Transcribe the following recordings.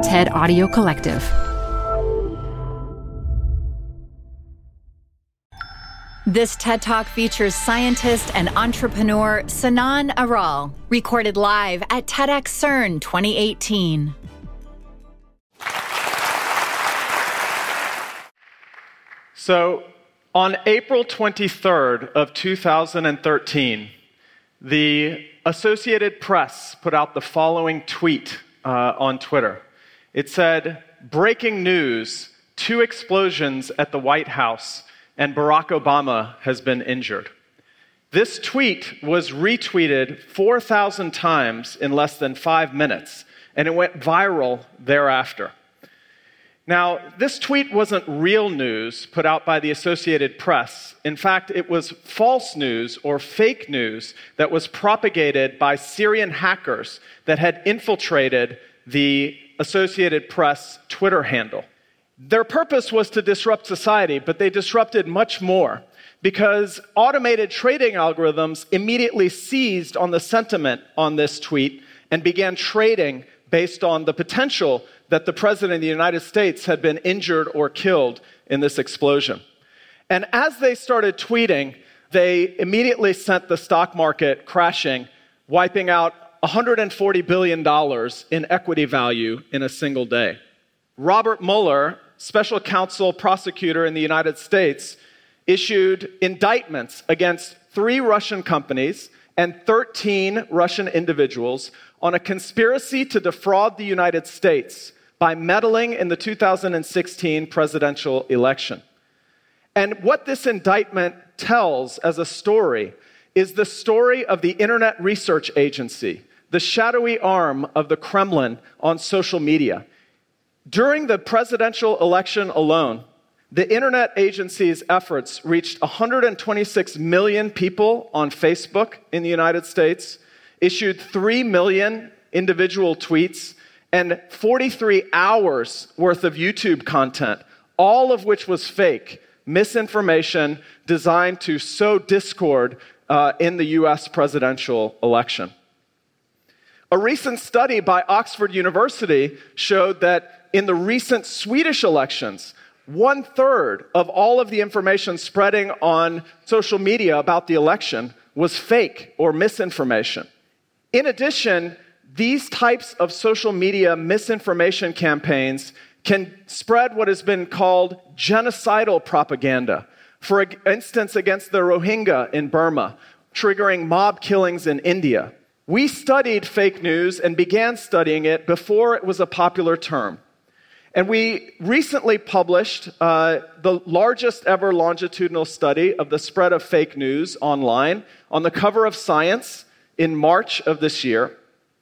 TED Audio Collective. This TED Talk features scientist and entrepreneur Sanan Aral, recorded live at TEDx CERN 2018. So, on April 23rd of 2013, the Associated Press put out the following tweet on Twitter. It said, "Breaking news, 2 explosions at the White House, and Barack Obama has been injured." This tweet was retweeted 4,000 times in less than 5 minutes, and it went viral thereafter. Now, this tweet wasn't real news put out by the Associated Press. In fact, it was false news or fake news that was propagated by Syrian hackers that had infiltrated the Associated Press Twitter handle. Their purpose was to disrupt society, but they disrupted much more because automated trading algorithms immediately seized on the sentiment on this tweet and began trading based on the potential that the President of the United States had been injured or killed in this explosion. And as they started tweeting, they immediately sent the stock market crashing, wiping out $140 billion in equity value in a single day. Robert Mueller, special counsel prosecutor in the United States, issued indictments against 3 Russian companies and 13 Russian individuals on a conspiracy to defraud the United States by meddling in the 2016 presidential election. And what this indictment tells as a story is the story of the Internet Research Agency, the shadowy arm of the Kremlin on social media. During the presidential election alone, the Internet Agency's efforts reached 126 million people on Facebook in the United States, issued 3 million individual tweets, and 43 hours worth of YouTube content, all of which was fake, misinformation designed to sow discord in the US presidential election. A recent study by Oxford University showed that in the recent Swedish elections, 1/3 of all of the information spreading on social media about the election was fake or misinformation. In addition, these types of social media misinformation campaigns can spread what has been called genocidal propaganda, for instance, against the Rohingya in Burma, triggering mob killings in India. We studied fake news and began studying it before it was a popular term. And we recently published the largest ever longitudinal study of the spread of fake news online on the cover of Science in March of this year.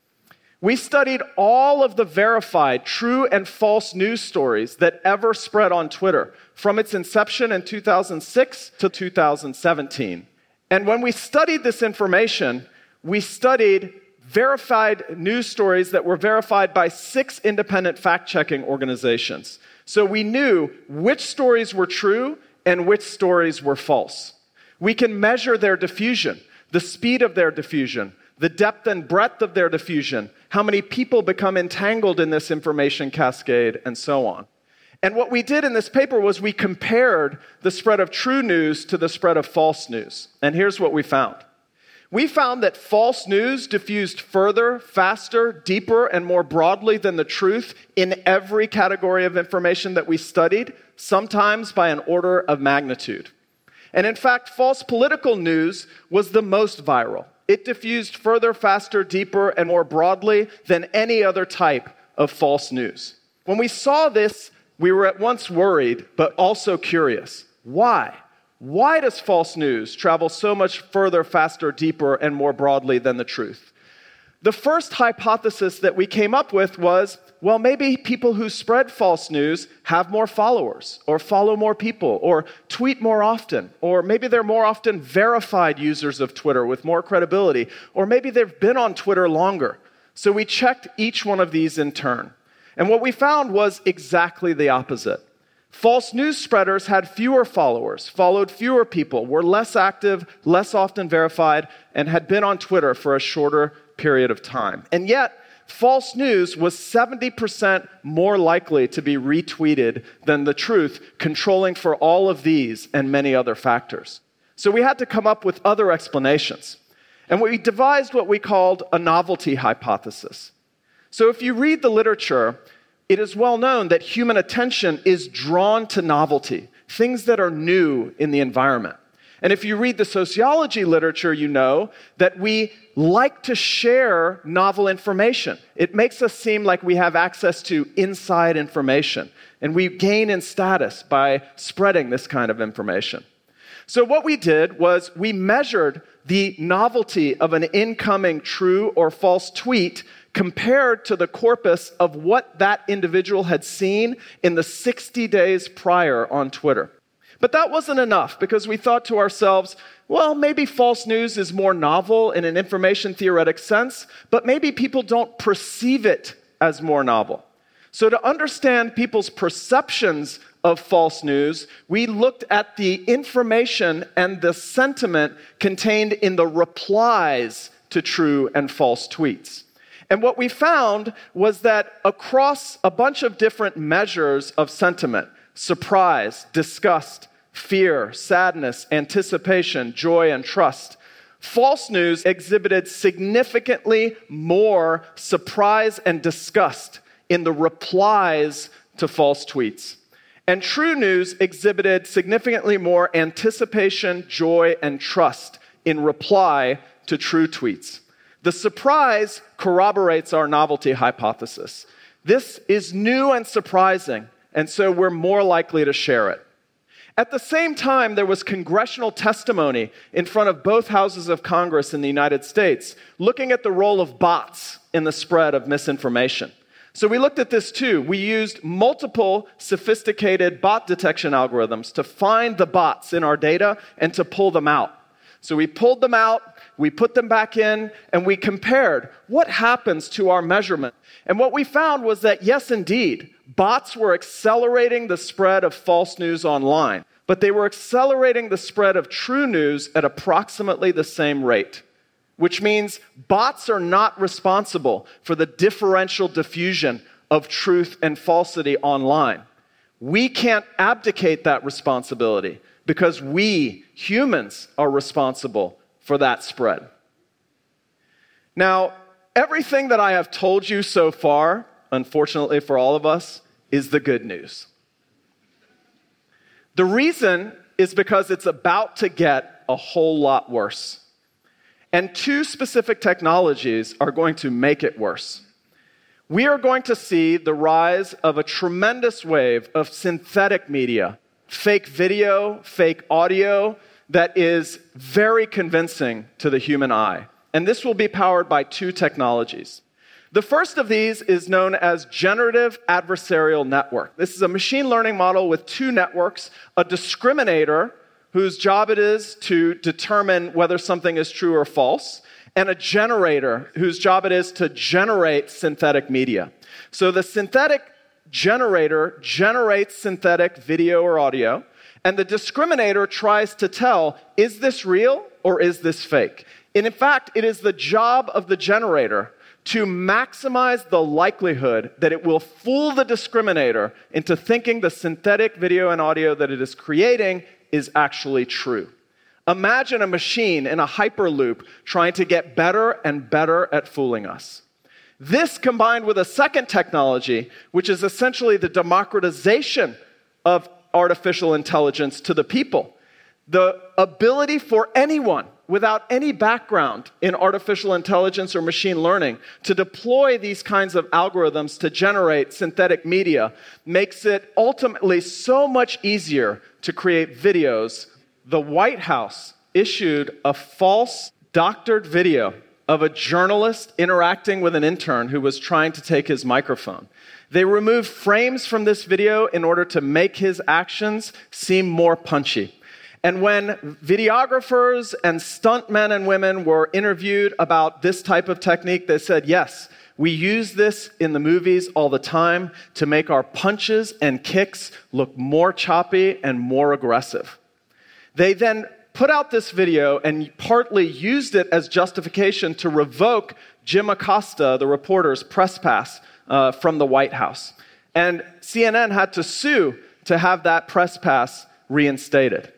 We studied all of the verified true and false news stories that ever spread on Twitter from its inception in 2006 to 2017. And when we studied this information, we studied verified news stories that were verified by 6 independent fact-checking organizations. So we knew which stories were true and which stories were false. We can measure their diffusion, the speed of their diffusion, the depth and breadth of their diffusion, how many people become entangled in this information cascade, and so on. And what we did in this paper was we compared the spread of true news to the spread of false news. And here's what we found. We found that false news diffused further, faster, deeper, and more broadly than the truth in every category of information that we studied, sometimes by an order of magnitude. And in fact, false political news was the most viral. It diffused further, faster, deeper, and more broadly than any other type of false news. When we saw this, we were at once worried, but also curious. Why? Why does false news travel so much further, faster, deeper, and more broadly than the truth? The first hypothesis that we came up with was, well, maybe people who spread false news have more followers, or follow more people, or tweet more often, or maybe they're more often verified users of Twitter with more credibility, or maybe they've been on Twitter longer. So we checked each one of these in turn. And what we found was exactly the opposite. False news spreaders had fewer followers, followed fewer people, were less active, less often verified, and had been on Twitter for a shorter period of time. And yet, false news was 70% more likely to be retweeted than the truth, controlling for all of these and many other factors. So we had to come up with other explanations. And we devised what we called a novelty hypothesis. So if you read the literature, it is well known that human attention is drawn to novelty, things that are new in the environment. And if you read the sociology literature, you know that we like to share novel information. It makes us seem like we have access to inside information, and we gain in status by spreading this kind of information. So what we did was we measured the novelty of an incoming true or false tweet compared to the corpus of what that individual had seen in the 60 days prior on Twitter. But that wasn't enough, because we thought to ourselves, well, maybe false news is more novel in an information theoretic sense, but maybe people don't perceive it as more novel. So to understand people's perceptions of false news, we looked at the information and the sentiment contained in the replies to true and false tweets. And what we found was that across a bunch of different measures of sentiment, surprise, disgust, fear, sadness, anticipation, joy, and trust, false news exhibited significantly more surprise and disgust in the replies to false tweets. And true news exhibited significantly more anticipation, joy, and trust in reply to true tweets. The surprise corroborates our novelty hypothesis. This is new and surprising, and so we're more likely to share it. At the same time, there was congressional testimony in front of both houses of Congress in the United States looking at the role of bots in the spread of misinformation. So we looked at this too. We used multiple sophisticated bot detection algorithms to find the bots in our data and to pull them out. So we pulled them out, we put them back in, and we compared what happens to our measurement. And what we found was that, yes, indeed, bots were accelerating the spread of false news online, but they were accelerating the spread of true news at approximately the same rate, which means bots are not responsible for the differential diffusion of truth and falsity online. We can't abdicate that responsibility because we, humans, are responsible for that spread. Now, everything that I have told you so far, unfortunately for all of us, is the good news. The reason is because it's about to get a whole lot worse. And two specific technologies are going to make it worse. We are going to see the rise of a tremendous wave of synthetic media, fake video, fake audio, that is very convincing to the human eye. And this will be powered by two technologies. The first of these is known as generative adversarial network. This is a machine learning model with two networks, a discriminator, whose job it is to determine whether something is true or false, and a generator, whose job it is to generate synthetic media. So the synthetic generator generates synthetic video or audio, and the discriminator tries to tell, is this real or is this fake? And in fact, it is the job of the generator to maximize the likelihood that it will fool the discriminator into thinking the synthetic video and audio that it is creating is actually true. Imagine a machine in a hyperloop trying to get better and better at fooling us. This combined with a second technology, which is essentially the democratization of artificial intelligence to the people. The ability for anyone without any background in artificial intelligence or machine learning to deploy these kinds of algorithms to generate synthetic media makes it ultimately so much easier to create videos. The White House issued a false doctored video of a journalist interacting with an intern who was trying to take his microphone. They removed frames from this video in order to make his actions seem more punchy. And when videographers and stuntmen and women were interviewed about this type of technique, they said, yes, we use this in the movies all the time to make our punches and kicks look more choppy and more aggressive. They then put out this video and partly used it as justification to revoke Jim Acosta, the reporter's press pass from the White House. And CNN had to sue to have that press pass reinstated.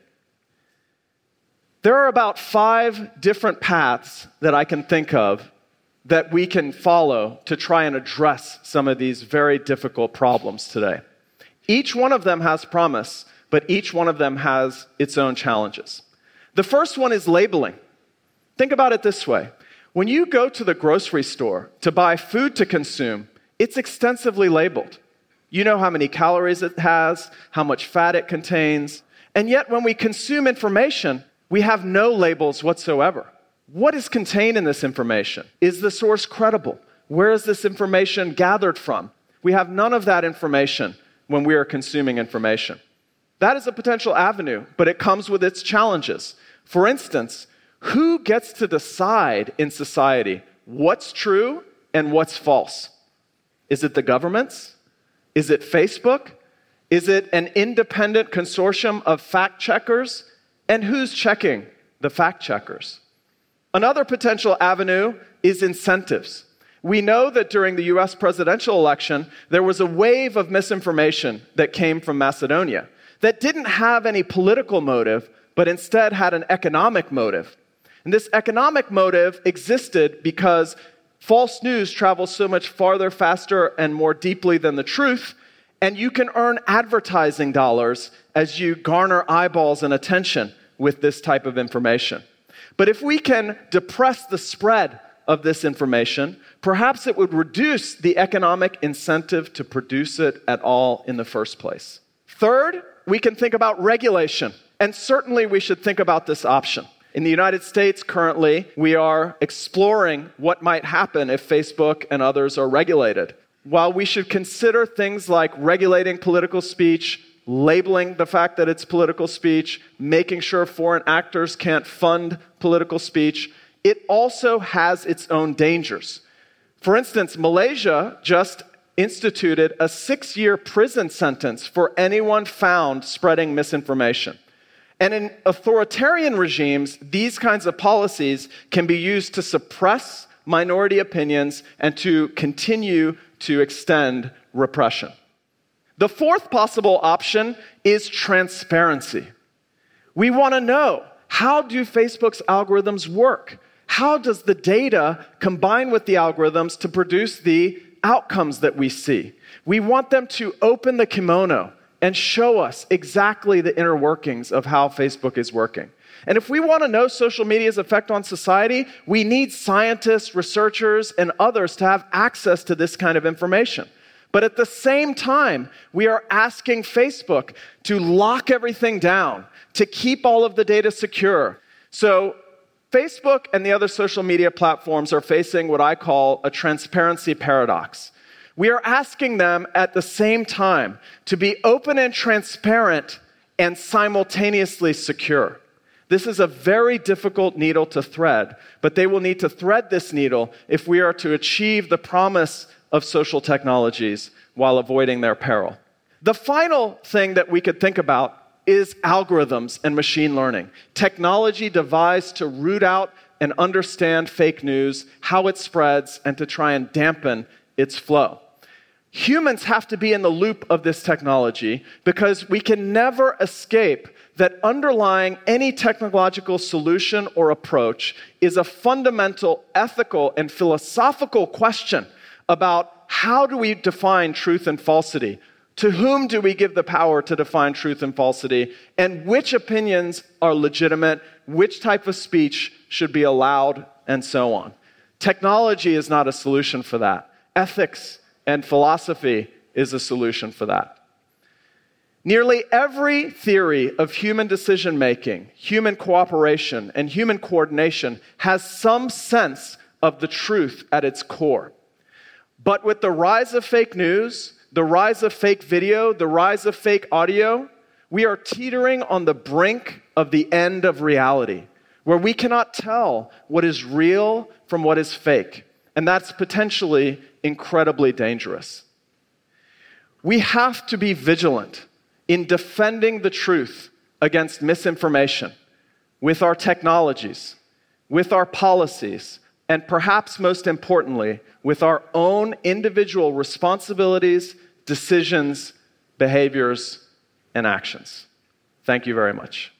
There are about 5 different paths that I can think of that we can follow to try and address some of these very difficult problems today. Each one of them has promise, but each one of them has its own challenges. The first one is labeling. Think about it this way. When you go to the grocery store to buy food to consume, it's extensively labeled. You know how many calories it has, how much fat it contains, and yet when we consume information, we have no labels whatsoever. What is contained in this information? Is the source credible? Where is this information gathered from? We have none of that information when we are consuming information. That is a potential avenue, but it comes with its challenges. For instance, who gets to decide in society what's true and what's false? Is it the governments? Is it Facebook? Is it an independent consortium of fact checkers? And who's checking the fact checkers? Another potential avenue is incentives. We know that during the US presidential election, there was a wave of misinformation that came from Macedonia that didn't have any political motive, but instead had an economic motive. And this economic motive existed because false news travels so much farther, faster, and more deeply than the truth, and you can earn advertising dollars as you garner eyeballs and attention with this type of information. But if we can depress the spread of this information, perhaps it would reduce the economic incentive to produce it at all in the first place. Third, we can think about regulation, and certainly we should think about this option. In the United States, currently, we are exploring what might happen if Facebook and others are regulated. While we should consider things like regulating political speech, labeling the fact that it's political speech, making sure foreign actors can't fund political speech, it also has its own dangers. For instance, Malaysia just instituted a 6-year prison sentence for anyone found spreading misinformation. And in authoritarian regimes, these kinds of policies can be used to suppress minority opinions and to continue to extend repression. The fourth possible option is transparency. We want to know, how do Facebook's algorithms work? How does the data combine with the algorithms to produce the outcomes that we see? We want them to open the kimono and show us exactly the inner workings of how Facebook is working. And if we want to know social media's effect on society, we need scientists, researchers, and others to have access to this kind of information. But at the same time, we are asking Facebook to lock everything down, to keep all of the data secure. So Facebook and the other social media platforms are facing what I call a transparency paradox. We are asking them at the same time to be open and transparent and simultaneously secure. This is a very difficult needle to thread, but they will need to thread this needle if we are to achieve the promise of social technologies while avoiding their peril. The final thing that we could think about is algorithms and machine learning. Technology devised to root out and understand fake news, how it spreads, and to try and dampen its flow. Humans have to be in the loop of this technology because we can never escape that underlying any technological solution or approach is a fundamental ethical and philosophical question about how do we define truth and falsity? To whom do we give the power to define truth and falsity? And which opinions are legitimate? Which type of speech should be allowed? And so on. Technology is not a solution for that. Ethics and philosophy is a solution for that. Nearly every theory of human decision-making, human cooperation, and human coordination has some sense of the truth at its core. But with the rise of fake news, the rise of fake video, the rise of fake audio, we are teetering on the brink of the end of reality, where we cannot tell what is real from what is fake. And that's potentially incredibly dangerous. We have to be vigilant in defending the truth against misinformation. with our technologies, with our policies, and perhaps most importantly, with our own individual responsibilities, decisions, behaviors, and actions. Thank you very much.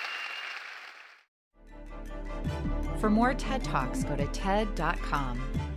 For more TED Talks, go to TED.com.